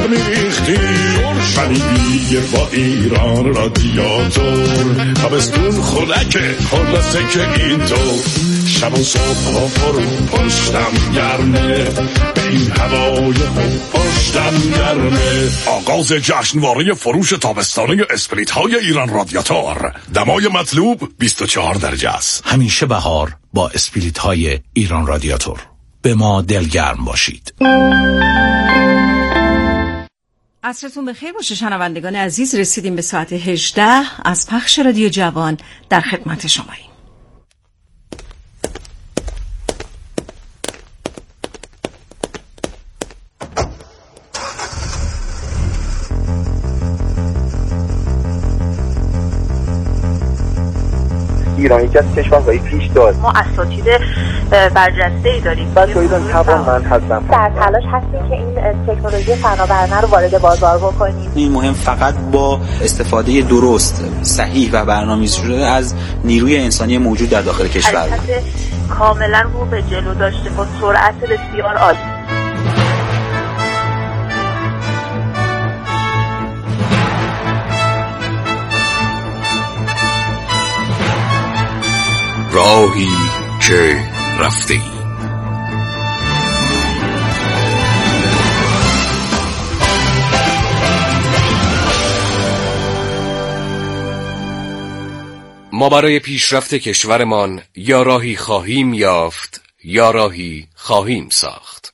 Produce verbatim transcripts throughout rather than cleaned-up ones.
گرمی ریختیم شنیدی با ایران رادیاتور تابستون خنکه خلاصه که اینطور شب و صبح ها فرو پشتم گرمه به این هوای خوب پشتم گرمه. آغاز جشنواره فروش تابستانه اسپریت های ایران رادیاتور. دمای مطلوب بیست و چهار درجه است. همیشه بهار با اسپریت های ایران رادیاتور. به ما دلگرم باشید. عصرتون بخیر باشه شنوندگان عزیز. رسیدیم به ساعت هجده از پخش رادیو جوان در خدمت شماییم. ایران یکی از کشورهای پیش داد. ما اساتید برجسته‌ای داریم. بچه‌ها ایران توانمند هستن. در تلاش هستیم که این تکنولوژی فناورانه رو وارد بازار بکنیم. این مهم فقط با استفاده درست، صحیح و برنامه‌ریزی شده از نیروی انسانی موجود در داخل کشور. حرکت کاملا رو به جلو داشته با سرعت بسیار عالی. راهی که رفته‌ای. ما برای پیشرفت کشورمان یا راهی خواهیم یافت یا راهی خواهیم ساخت.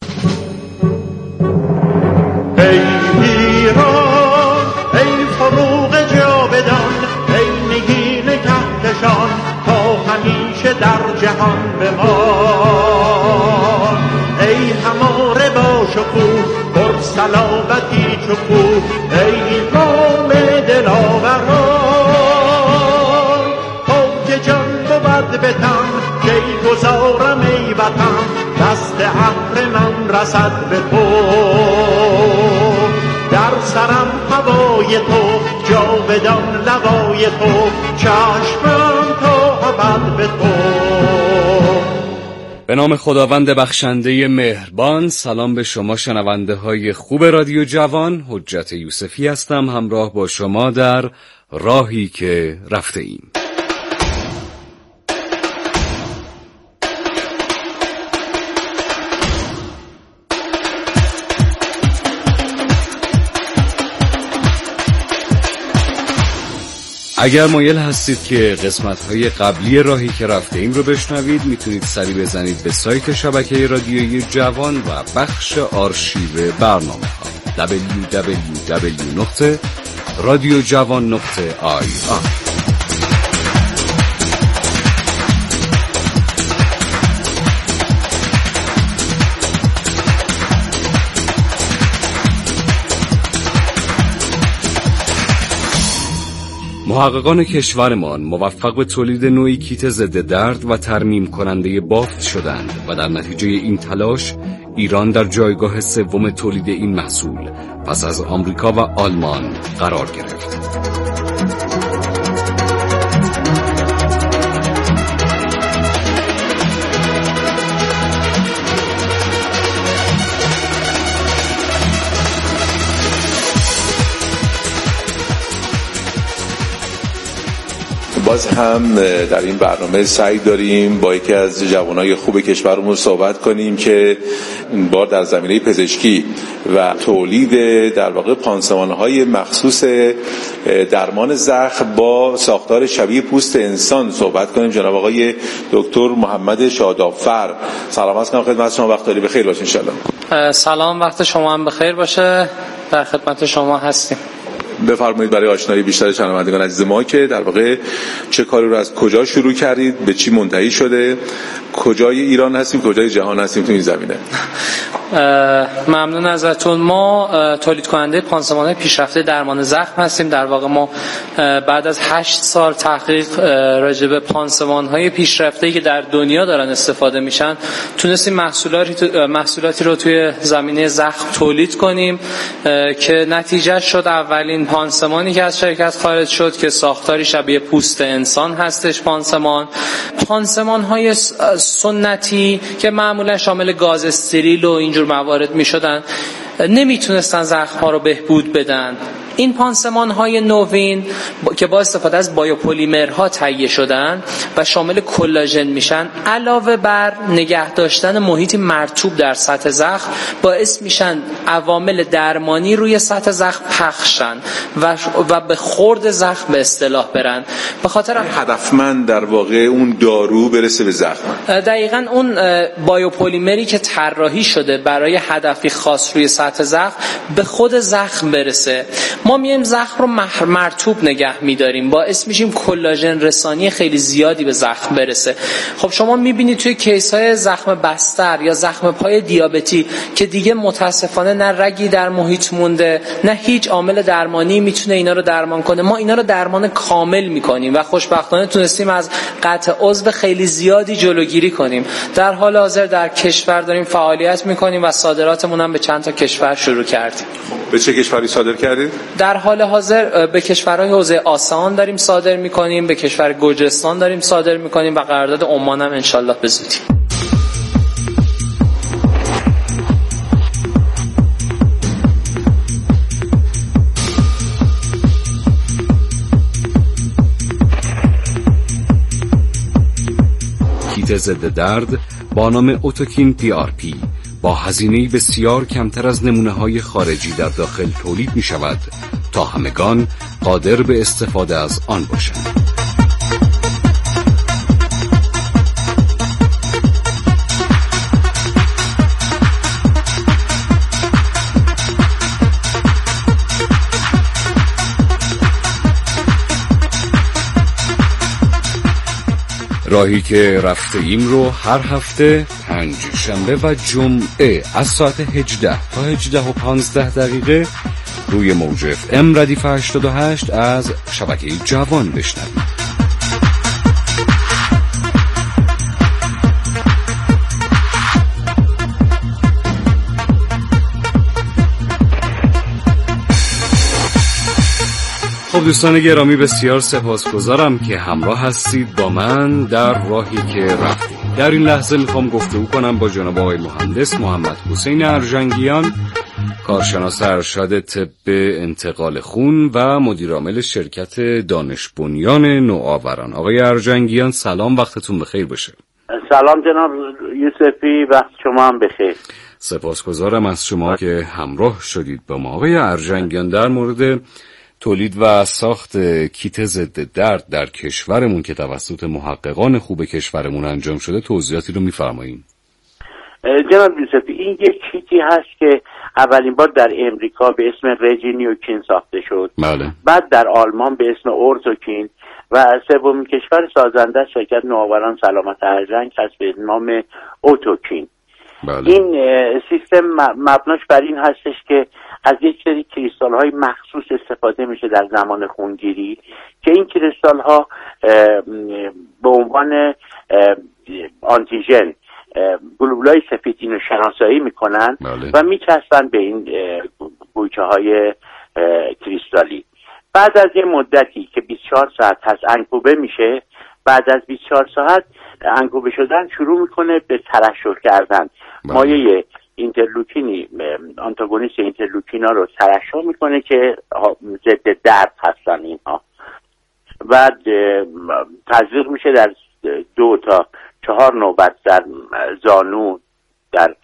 ای ایران ای فروغ جاودان ای نگین کهکشان تا همیشه در جهان بمان. ای هماره با شکوه پر صلابتی چکوه ای قوم دلاوران پاک جان بود بتن کی گذارم ای وطن دست عهد من رسد به تو. در سرم هوای تو جاودان لوای تو چشمم تا ابد به تو. به نام خداوند بخشنده مهربان. سلام به شما شنونده های خوب رادیو جوان. حجت یوسفی هستم همراه با شما در راهی که رفته ایم. اگر مایل هستید که قسمت‌های قبلی راهی که رفته ایم رو بشنوید میتونید سری بزنید به سایت شبکه رادیویی جوان و بخش آرشیو برنامه‌ها دبلیو دبلیو دبلیو نقطه رادیو جوان نقطه آی آر. محققان کشورمان موفق به تولید نوعی کیت ضد درد و ترمیم کننده بافت شدند و در نتیجه این تلاش ایران در جایگاه سوم تولید این محصول پس از آمریکا و آلمان قرار گرفت. باز هم در این برنامه سعی داریم با یکی از جوانای خوب کشورمون صحبت کنیم که این بار در زمینه پزشکی و تولید در واقع پانسمان‌های مخصوص درمان زخم با ساختار شبیه پوست انسان صحبت کنیم. جناب آقای دکتر محمد شادابفر، سلام عرض می‌کنم خدمت شما. وقت داری بخیر باشه ان شاءالله. سلام، وقت شما هم بخیر باشه. در خدمت شما هستیم. بفرمایید برای آشنایی بیشتر شنوندگان عزیز ما که در واقع چه کاری رو از کجا شروع کردید، به چی منتهی شده، کجای ایران هستیم، کجای جهان هستیم تو این زمینه. ممنون ازتون. ما تولید کننده پانسمان پیشرفته درمان زخم هستیم. در واقع ما بعد از هشت سال تحقیق راجع به پانسمان‌های پیشرفته‌ای که در دنیا دارن استفاده میشن تونستیم محصولاتی محصولاتی رو توی زمینه زخم تولید کنیم که نتیجه شد اولین پانسمانی که از شرکت خارج شد که ساختاری شبیه پوست انسان هستش. پانسمان پانسمان‌های سنتی که معمولا شامل گاز استریل و اینجور موارد می شدن نمیتونستن زخم‌ها رو بهبود بدن. این پانسمان‌های نوین که با استفاده از بایوپلیمرها تهیه شدن و شامل کلاژن میشن، علاوه بر نگه داشتن محیطی مرطوب در سطح زخم، باعث میشن عوامل درمانی روی سطح زخم پخشن و و به خورد زخم به اصطلاح برن. به خاطر هدفمند در واقع اون دارو برسه به زخم. دقیقاً اون بایوپلیمری که طراحی شده برای هدفی خاص روی سطح زخم به خود زخم برسه. ما میایم زخم رو مرطوب نگه میداریم، باعث میشیم کلاژن رسانی خیلی زیادی به زخم برسه. خب شما میبینید توی کیس های زخم بستر یا زخم پای دیابتی که دیگه متاسفانه نه رگی در محیط مونده، نه هیچ عامل درمانی میتونه اینا رو درمان کنه. ما اینا رو درمان کامل میکنیم و خوشبختانه تونستیم از قطع عضو خیلی زیادی جلوگیری کنیم. در حال حاضر در کشور داریم فعالیت میکنیم و صادراتمون هم به چند تا کشور شروع کردیم. به چه کشوری صادر کردید؟ در حال حاضر به کشورهای حوزه آسیان داریم صادر میکنیم، به کشور گرجستان داریم صادر میکنیم و قرارداد عمان هم انشالله به زودی. کیت ضد درد با نام اوتوکین پی آر پی با هزینه‌ای بسیار کمتر از نمونه‌های خارجی در داخل تولید می‌شود تا همگان قادر به استفاده از آن باشند. راهی که رفته ایم رو هر هفته پنج شنبه و جمعه از ساعت هجده تا هجده و پانزده دقیقه روی موج اف ام ردیف هشتاد و هشت از شبکه جوان بشنوید. خب دوستان گرامی، بسیار سپاسگزارم که همراه هستید با من در راهی که رفتیم. در این لحظه میخوام گفتگو کنم با جناب آقای مهندس محمد حسین ارجنگیان، کارشناس ارشد طب انتقال خون و مدیرعامل شرکت دانش بنیان نوآوران. آقای ارجنگیان سلام، وقتتون بخیر باشه. سلام جناب یوسفی، وقت شما هم بخیر. سپاسگزارم از شما که همراه شدید با ما. آقای ارجنگیان، در مورد تولید و ساخت کیت ضد درد در کشورمون که توسط محققان خوب کشورمون انجام شده توضیحاتی رو می‌فرمایید؟ جناب یوسفی، این یک کیتی هست که اولین بار در امریکا به اسم رژینیوکین ساخته شد. بله. بعد در آلمان به اسم اورتوکین و سومین کشور سازنده شرکت نوآوران سلامت ارژنگ هست به نام اوتوکین. بله. این سیستم مبناش بر این هستش که از یک سری کریستال های مخصوص استفاده میشه در زمان خونگیری که این کریستال ها به عنوان آنتیژن گلوبولای سفید اینو شناسایی میکنن. بله. و میچسبن به این گویچه های کریستالی. بعد از یه مدتی که بیست و چهار ساعت هست انکوبه میشه. بعد از بیست و چهار ساعت انکوبه شدن شروع میکنه به ترشح کردن. بله. مایه اینترلوکینی آنتاگونیست اینترلوکینا رو ترشح میکنه که ضد درد هستن اینها. بعد تزریق میشه در دو تا چهار نوبت در زانو، در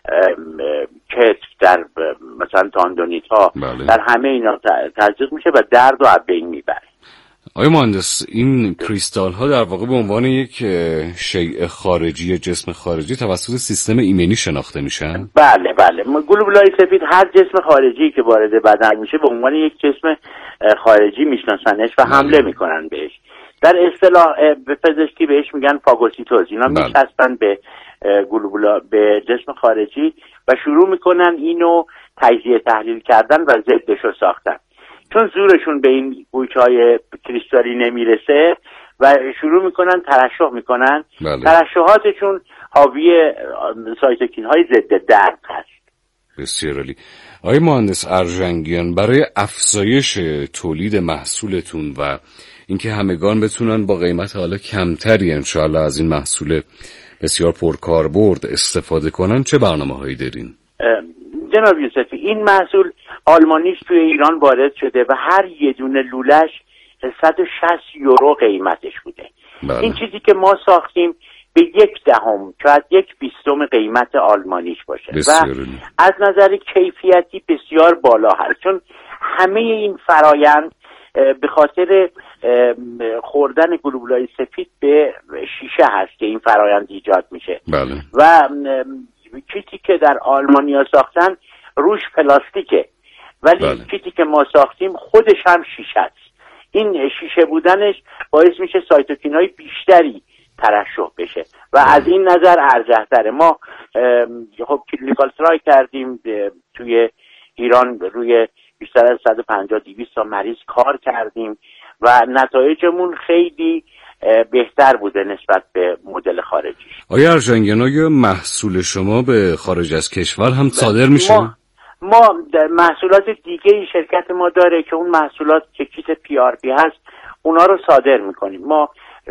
کتف، در مثلا تاندونیت ها. بله. در همه اینا تزریق میشه و درد رو از بین میبره. آقای مهندس، این کریستال ها در واقع به عنوان یک شیء خارجی، جسم خارجی توسط سیستم ایمنی شناخته میشن؟ بله بله. گلوبولای سفید هر جسم خارجی که وارد بدن میشه به عنوان یک جسم خارجی میشناسنش و حمله میکنن بهش. در اصطلاح به پزشکی بهش میگن فاگوسیتوز. اینا بله. میچسبن به گلوبولا، به جسم خارجی و شروع میکنن اینو تجزیه تحلیل کردن و ضدشو ساختن. چون زورشون به این گویچه‌های کریستالی نمیرسه و شروع میکنن ترشح میکنن. بله. ترشحاتشون حاوی سایتوکین‌های ضد درد هست. بسیار عالی. آقای مهندس ارجنگیان، برای افزایش تولید محصولتون و اینکه همگان بتونن با قیمت حالا کمتری انشاءالله از این محصول بسیار پرکاربرد استفاده کنن چه برنامه‌هایی دارین؟ جناب یوسفی این محصول آلمانیش توی ایران وارد شده و هر یه دونه لولش صد و شصت یورو قیمتش بوده. بله. این چیزی که ما ساختیم به یک دهم شاید یک بیستم قیمت آلمانیش باشه و از نظر کیفیتی بسیار بالا هست، چون همه این فرایند به خاطر خوردن گلوبولای سفید به شیشه هست که این فرایند ایجاد میشه. بله. و کیتی که در آلمانیا ساختن روش پلاستیکه، ولی بله. کیتی که ما ساختیم خودش هم شیشه است. این شیشه بودنش باعث میشه سایتوکینای بیشتری ترشح بشه و بله. از این نظر ارجح‌تره. ما خب کلینیکال ترای کردیم توی ایران، روی بیشتر از صد و پنجاه دویست تا مریض کار کردیم و نتایجمون خیلی بهتر بوده نسبت به مدل خارجی. آیا ارژنگیان آیا محصول شما به خارج از کشور هم صادر میشه؟ ما, ما محصولات دیگه شرکت ما داره که اون محصولات که کیت پی آر پی هست اونا رو صادر میکنیم. ما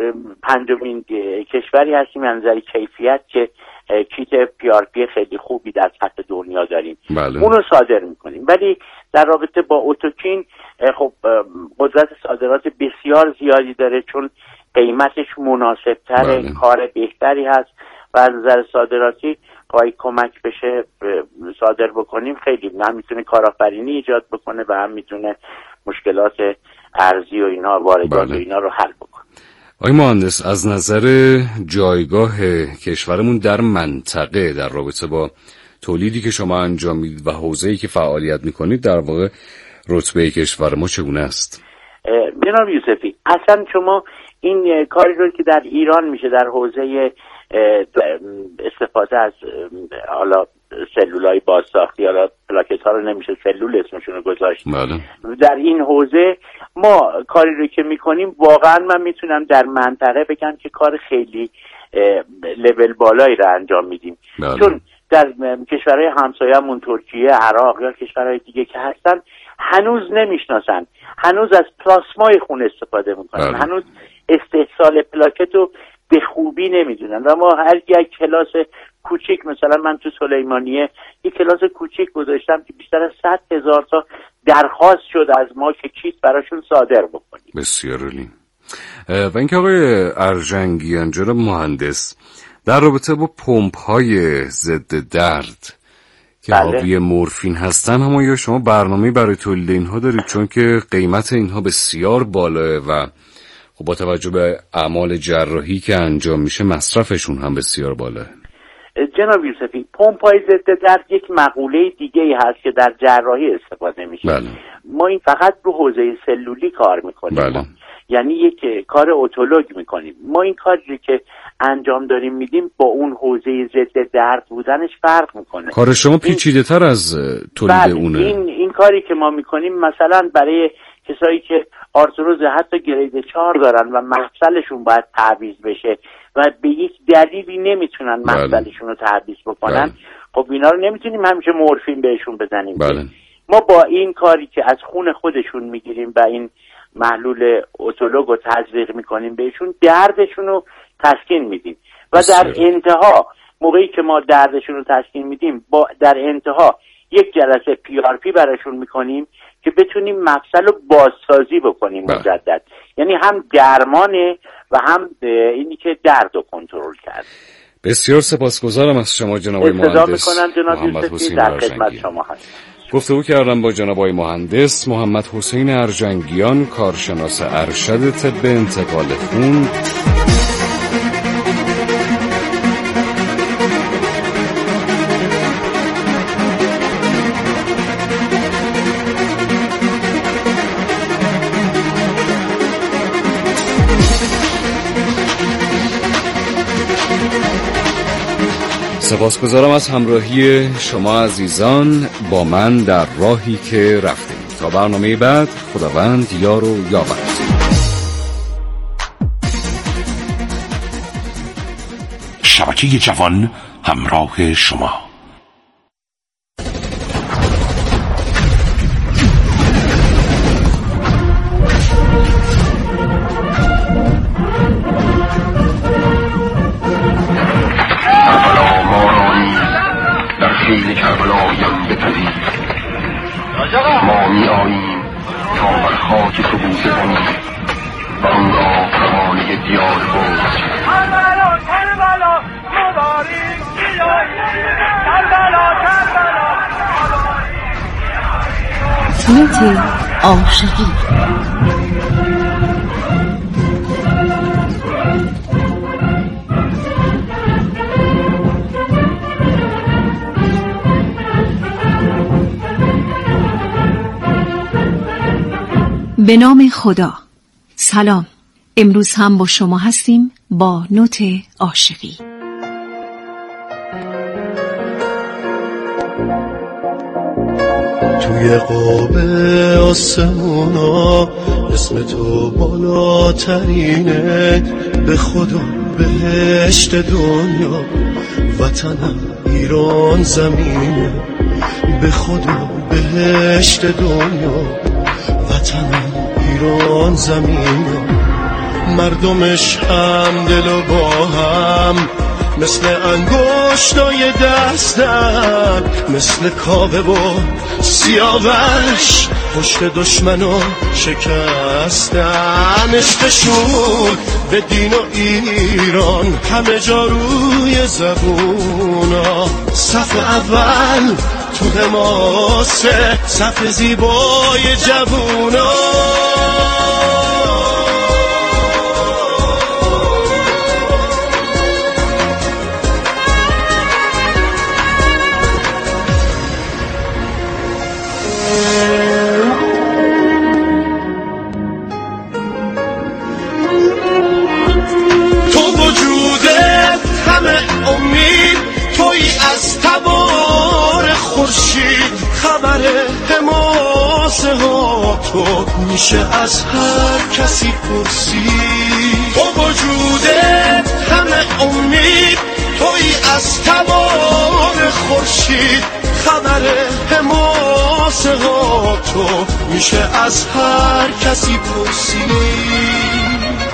پنجمین کشوری هستیم از نظر کیفیت که کیت پی آر پی خیلی خوبی در سطح دنیا داریم. بله. اونو صادر میکنیم، ولی در رابطه با اوتوکین خب قدرت صادرات بسیار زیادی داره چون قیمتش مناسب تره. بله. کار بهتری هست و از نظر صادراتی پای کمک بشه صادر بکنیم خیلی هم میتونه کارآفرینی ایجاد بکنه و هم میتونه مشکلات ارزی و اینا واردات و اینا رو حل بکنه. آقای مهندس، از نظر جایگاه کشورمون در منطقه در رابطه با تولیدی که شما انجام میدید و حوزه‌ای که فعالیت میکنید، در واقع رتبه کشور ما چگونه است؟ جناب یوسفی، اصلا شما این کاری رو که در ایران میشه در حوزه استفاده از حالا سلولای بازساختی، حالا پلاکت ها رو نمیشه سلول اسمشون رو گذاشت. بله. در این حوزه ما کاری رو که میکنیم واقعا من میتونم در منطقه بگم که کار خیلی لول بالایی رو انجام میدیم. بله. چون در کشورهای همسایه‌مون ترکیه، عراق یا کشورهای دیگه که هستن هنوز نمیشناسن، هنوز از پلاسمای خون استفاده میکنن. بله. هنوز استحصال پلاکت رو به خوبی نمیدونن و ما هر یک کلاس کوچیک، مثلا من تو سلیمانیه یک کلاس کوچیک گذاشتم که بیشتر از صد هزار تا درخواست شد از ما که کیت براشون صادر بکنیم. بسیار عالی. و اینکه آقای ارژنگیان جناب مهندس، در رابطه با پمپ های ضد درد که حاوی مورفین هستن، هم یا شما برنامه‌ای برای تولید اینها دارید؟ چون که قیمت اینها بسیار بالاه و خب با توجه به اعمال جراحی که انجام میشه مصرفشون هم بسیار بالاه. جناب یوسفی، پمپ‌های ضد درد یک مقوله دیگه ای هست که در جراحی استفاده میشه. بله. ما این فقط رو حوزه سلولی کار میکنیم. بله. یعنی یک کار اتولوگ میکنیم. ما این کاری که انجام داریم میدیم با اون حوزه ضد درد بودنش فرق میکنه. کار شما پیچیده تر از تولید بله. اونه. این این کاری که ما میکنیم مثلا برای کسایی که آرتروز حتی گرید چهار دارن و مفصلشون باید تعویض بشه و به یک دلیلی نمیتونن مفصلشون رو تعویض بکنن، خب اینا رو نمیتونیم همیشه مورفین بهشون بزنیم. بله. ما با این کاری که از خون خودشون میگیریم و این محلول اتولوگ رو تزریق میکنیم بهشون، دردشون رو تسکین میدیم و در انتها موقعی که ما دردشون رو تسکین میدیم با در انتها یک جلسه پی آر پی براشون میکنیم که بتونیم مفصل رو بازسازی بکنیم مجدد. یعنی هم درمانه و هم اینی که درد رو کنترل کرد. بسیار سپاسگزارم از شما جناب آقای مهندس محمد حسین در خدمت شما هستم. گفتگو کردم با جناب آقای مهندس محمد حسین ارژنگیان، کارشناس ارشد طب انتقال خون. سپاسگزارم از همراهی شما عزیزان با من در راهی که رفتیم. تا برنامه بعد، خداوند یار و یاور. شبکه جوان همراه شما. کربلایم بپذیر می آییم تا بر خاک تو بوسه زنیم و اون را روانه دیار برج. کربلا کربلا مبارک بیایید، کربلا کربلا نوت عاشقی. به نام خدا. سلام، امروز هم با شما هستیم با نوت عاشقی. توی قاب آسمونا اسم تو بالاترینه، به خدا بهشت دنیا وطنم ایران زمینه، به خدا بهشت دنیا وطنم ایران زمینه، مردمش هم دل و با هم مثل انگشتای دستم، مثل کاوه و سیاوش پشت دشمنو شکستن، عشقشون به دین و ایران همه جا روی زبونا، صف اول تو حماسه، صف زیبای جوونا. تو وجودت همه امید، توی از تبار خورشید، خبر حماسه ها تو میشه از هر کسی پرسید. تو وجودت همه امید، توی از تبار خورشید، خبر حماسه ها تو میشه از هر کسی پرسید.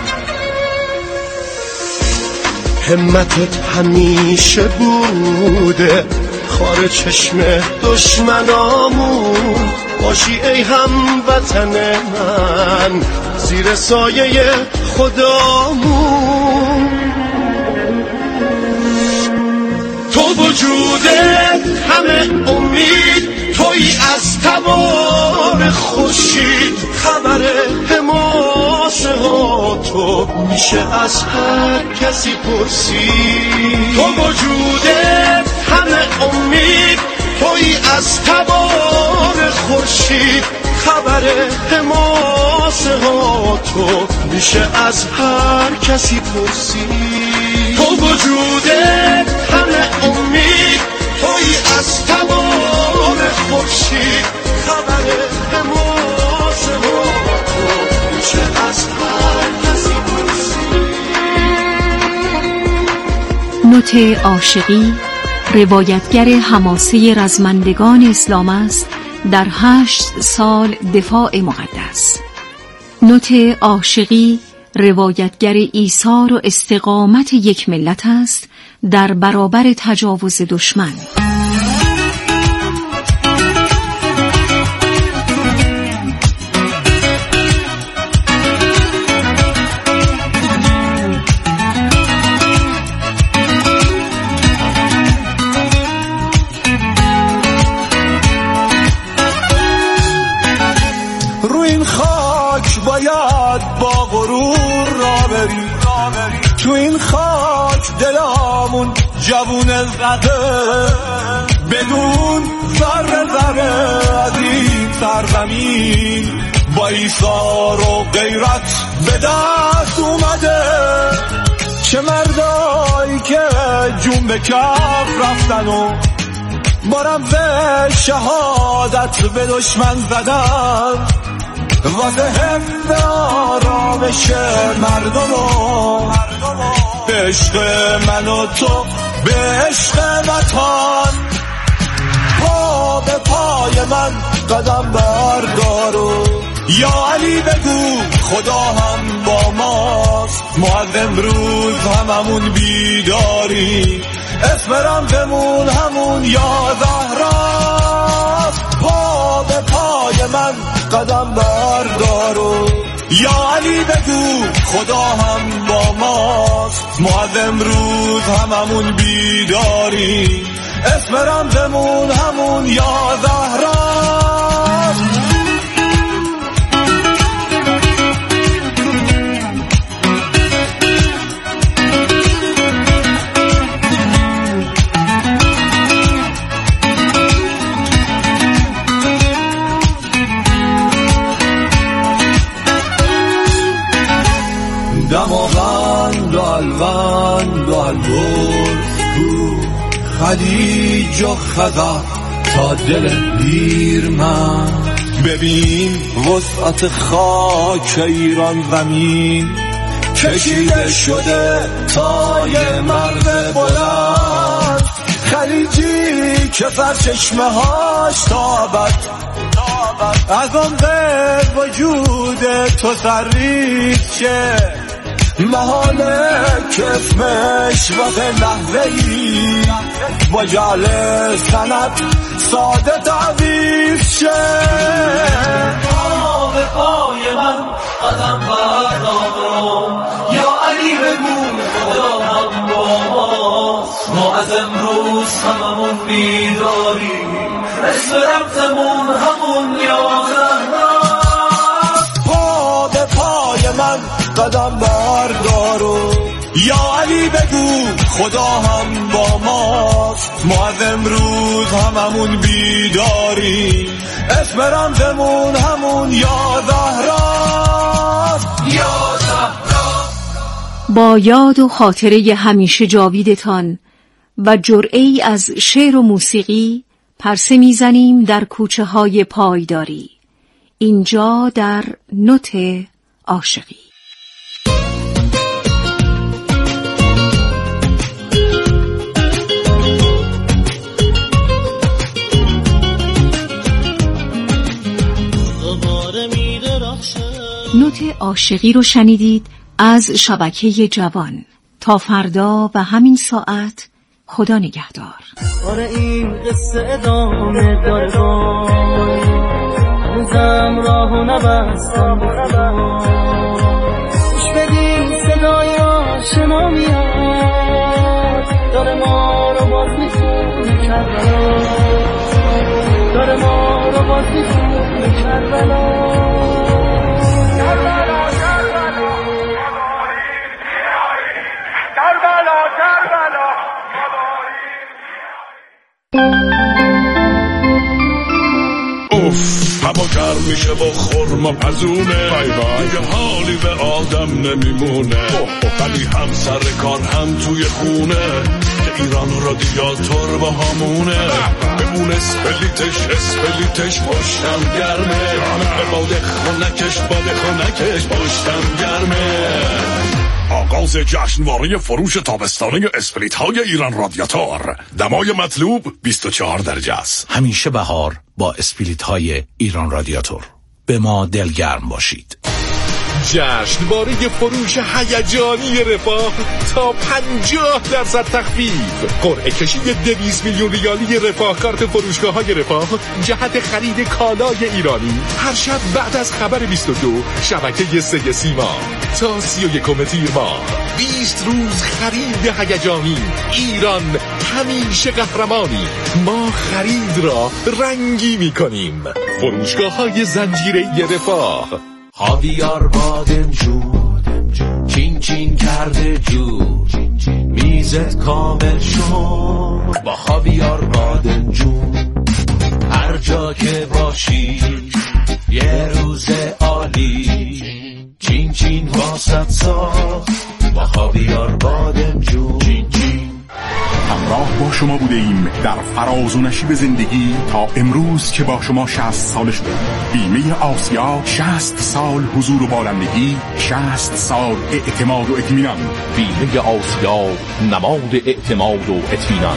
همتت همیشه بوده خار چشم دشمنامون، باشی ای هموطن من زیر سایه خدامون. تو وجودت همه امید، توی از تبار خورشید، خبر حماسه ها تو میشه از هر کسی پرسید. تو وجودت همه امید، توی از تبار خورشید، خبر حماسه ها تو میشه از هر کسی پرسید. تو وجودت همه امید، توی از تبار خورشید، خبر حماسه ها تو میشه از هر کسی پرسید. نوت عاشقی روایتگر حماسه رزمندگان اسلام است در هشت سال دفاع مقدس. نوت عاشقی روایتگر ایثار و استقامت یک ملت است در برابر تجاوز دشمن. باید با غرور را بری، تو این خاک دلامون جوون زده، بدون ذره ذره از این سرزمین با ایثار و غیرت به دست اومده. چه مردایی که جون به کف رفتن و با رمز شهادت به دشمن زدن، واسه حفظ آرامش مردم و به عشق من و تو، به عشق وطن. پا به پای من قدم بردارو، یا علی بگو خدا هم با ماست، ما از امروز هممون بیداری، اسم رمزمون همون یا زهراست. پا به پای من من قدم بردارو. یا علی بگو خدا هم با ماست، ما از امروز هممون بیداریم، اسم رمزمون همون یا زهراست. دماغند و الوند و البرز کو، خلیج و خزر تا دل پیر من. ببین وسعت خاک ایران زمین، کشیده شده تا یه مرد بلند، خلیجی که سرچشمه هاش تابد از آن به وجود تو سریز شه، محاله که اسمش وقت لحظه‌ای با جعل سند ساده تعویض شه. آه به پای من قدم بردارم، یا علی بگو خدا هم با ماست، ما از امروز هممون بیداریم، اسم ربطمون همون یا زهراست. پا به پای من قدم بردارو، یا علی بگو خدا هم با ماست، ما از امروز هممون بیداریم، اسم رمزمون همون یا زهراست. یا زهراست. با یاد و خاطره همیشه جاویدتان و جرعه‌ای از شعر و موسیقی پرسه میزنیم در کوچه های پایداری، اینجا در نوت عاشقی. نوت عاشقی رو شنیدید از شبکه جوان. تا فردا و همین ساعت خدا نگهدار. آره این قصه ادامه داره، با هنوزم راهو نبستم به خدا، گوش بدین صدای آشنا میاد، داره ما رو باز میتونه کربلا، داره ما رو باز میتونه کربلا. اوف هوا گرم میشه با خرما پزونه، دیگه حالی به آدم نمیمونه، ولی هم سر کار هم توی خونه، که ایران رادیاتور با همونه، بمون اسپلیتش اسپلیتش پشتم گرمه، به باده خونکش باده خونکش پشتم گرمه. آغاز جشنواره فروش تابستانه اسپریت های ایران رادیاتور. دمای مطلوب بیست و چهار درجه است. همیشه بهار با اسپریت های ایران رادیاتور. به ما دلگرم باشید. جشنواره فروش هیجانی رفاه تا پنجاه درصد تخفیف. قرعه کشی دویست میلیون ریالی رفاه کارت فروشگاه های رفاه جهت خرید کالای ایرانی هر شب بعد از خبر بیست و دو شبکه سه سیما تا سی و یکم تیر ماه. بیست روز خرید هیجانی. ایران همیشه قهرمانی. ما خرید را رنگی میکنیم. فروشگاه های زنجیره رفاه. خاویار بادمجون چین چین کرده جور، میزت کامل شد با خاویار بادمجون. هر جا که باشی یه روز عالی، چین چین واسط ساخت با خاویار بادمجون. چین چین همراه با شما بوده ایم در فراز و نشیب زندگی تا امروز که با شما شصت سال شده. بیمه آسیا، شصت سال حضور و بالندگی، شصت سال اعتماد و اطمینان. بیمه آسیا، نماد اعتماد و اطمینان.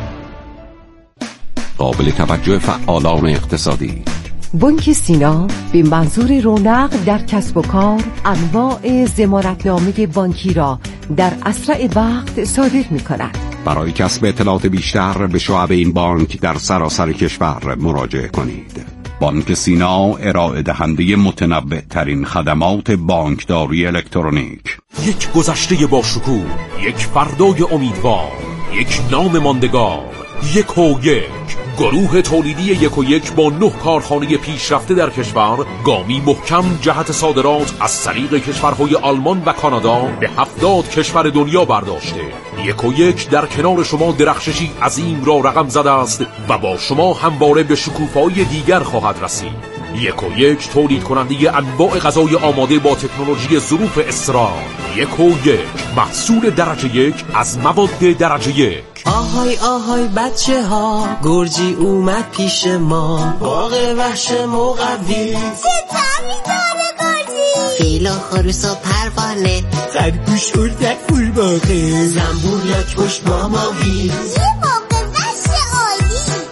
قابل توجه فعالان اقتصادی. بانک سینا به منظور رونق در کسب و کار انواع ضمانتنامه بانکی را در اسرع وقت صادر می کند. برای کسب اطلاعات بیشتر به شعب این بانک در سراسر کشور مراجعه کنید. بانک سینا ارائه دهنده متنوع ترین خدمات بانکداری الکترونیک. یک گذشته با شکوه، یک فردای امیدوار، یک نام ماندگار، یک و یک گروه تولیدی یک و یک با نه کارخانه پیشرفته در کشور، گامی محکم جهت صادرات از طریق کشورهای آلمان و کانادا به هفتاد کشور دنیا برداشته. یک و یک در کنار شما درخششی عظیم را رقم زده است و با شما همواره به شکوفه‌های دیگر خواهد رسید. یک و یک تولید کننده انواع غذای آماده با تکنولوژی ظروف اسرار. یک و یک محصول درجه یک از مواد درجه یک. آهای آهای بچه ها، گرجی اومد پیش ما، باغ وحش مقوی، ستمی داره گرجی، فیلا خروس و پروانه، خرگوش اردک فول باقه، زنبور لاک پشت ماماوی، یه باغ وحش عالی.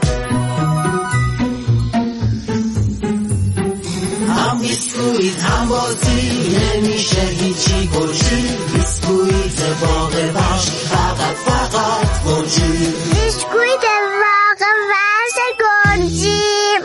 هم بیسکویت هم بازی، نمیشه هیچی گرجی، بیسکویت باغ وحش فقط فقط گرجی، بیسکویت باغ وحش گرجی.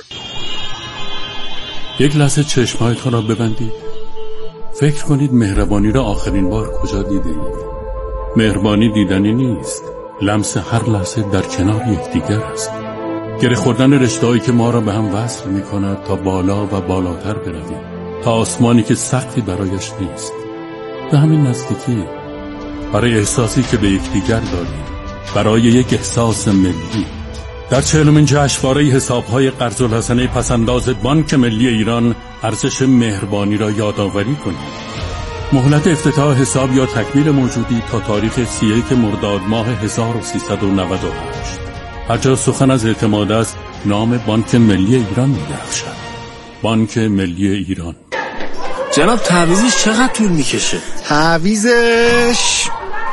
یک لحظه چشمهایتان را ببندید. فکر کنید مهربانی را آخرین بار کجا دیدید؟ مهربانی دیدنی نیست، لمس هر لحظه در کنار یکدیگر است. گره خوردن رشته‌هایی که ما را به هم وصل می‌کند تا بالا و بالاتر برویم، تا آسمانی که سقفی برایش نیست. به همین نزدیکی، برای احساسی که به یکدیگر داریم، برای یک احساس ملی. در چهلمین جشنواره حساب‌های قرض الحسنه پسنداز بانک ملی ایران ارزش مهربانی را یادآوری کنیم. مهلت افتتاح حساب یا تکمیل موجودی تا تاریخ سی و یک مرداد ماه هزار و سیصد و نود و هشت. هر جا سخن از اعتماد است، نام بانک ملی ایران می‌درخشد. بانک ملی ایران. جناب تعویضش چقدر طول میکشه؟ تعویضش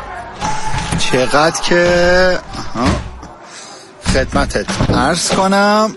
چقدر که خدمتت عرض کنم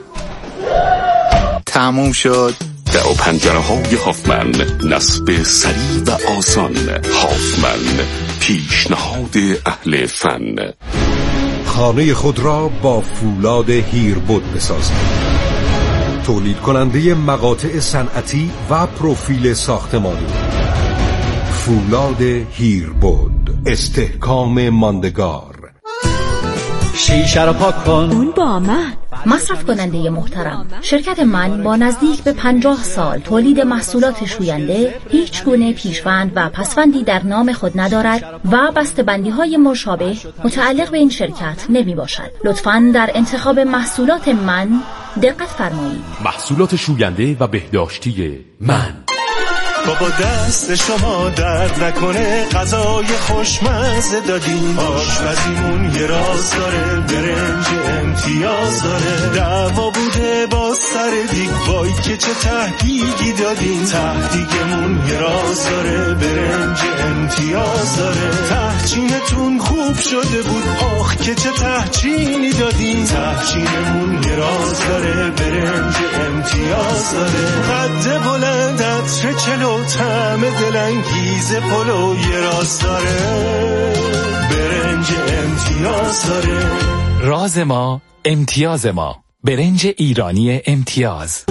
تموم شد. در و پنجره های هافمن، نصب سریع و آسان. هافمن، پیشنهاد اهل فن. خانه خود را با فولاد هیربود بسازید. تولید کننده مقاطع صنعتی و پروفیل ساختمانی. فولاد هیربود، استحکام ماندگار. شیشه را پاک کن. اون با من. مصرف کننده محترم، شرکت من با نزدیک به پنجاه سال تولید محصولات شوینده هیچ گونه پیشوند و پسوندی در نام خود ندارد و بسته‌بندی های مشابه متعلق به این شرکت نمی باشد. لطفاً در انتخاب محصولات من دقت فرمایید. محصولات شوینده و بهداشتی من. بابا دست شما درد نکنه، غذای خوشمزه دادیم، آشپزیمون یه راز داره، برنج امتیاز داره، دعوا بوده با سر دیگ، وای که چه تهدیگی دادیم، تهدیگمون یه راز داره، برنج امتیاز داره، تهچینتون خوب شده بود، آخ که چه تهچینی دادیم، تهچینمون یه راز داره، برنج امتیاز داره، قد بلند عطر چلو، طعم دلانگیز پلو یه راز داره، برنج امتیاز داره. راز ما امتیاز ما، برنج ایرانی امتیاز.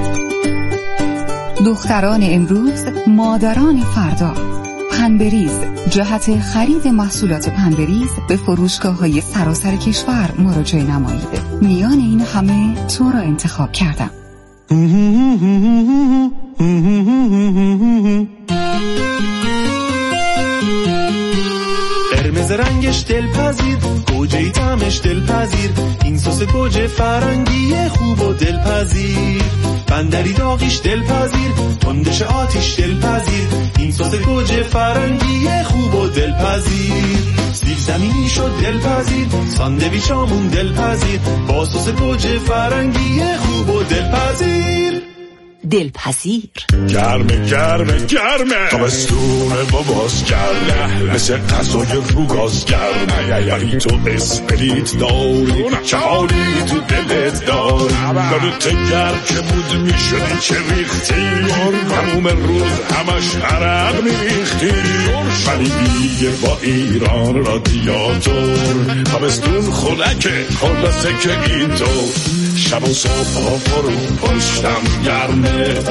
دختران امروز، مادران فردا. پنبریز، جهت خرید محصولات پنبریز به فروشگاه‌های سراسر کشور مراجعه نمایید. میان این همه تو را انتخاب کردم. قرمز رنگش دلپذیر، گوجه طعمش دلپذیر، این سس گوجه فرنگی خوب و دلپذیر، بندری داغیش دلپذیر، تندش آتیش دلپذیر، این سس گوجه فرنگی خوب و دلپذیر، سیب زمینی شد دلپذیر، ساندویچامون دلپذیر، با سس گوجه فرنگی خوب و دلپذیر. دلپذیر گرمه گرمه گرمه تابستون باباس گرمه، مثل غذای روگاز گرمه، ولی تو اسپریت داری چه حالی تو دلت داری، یادت گر که بود میشدی چه ریختی، تموم روز همش عرق میریختی، ولی دیگه با ایران رادیاتور تابستون خنکه خلاصه که اینطور، شب و صبح فرو پشتم گرمه